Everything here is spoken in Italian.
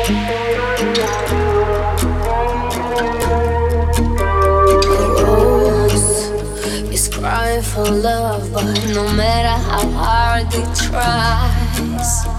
Crying for love, but no matter how hard it tries,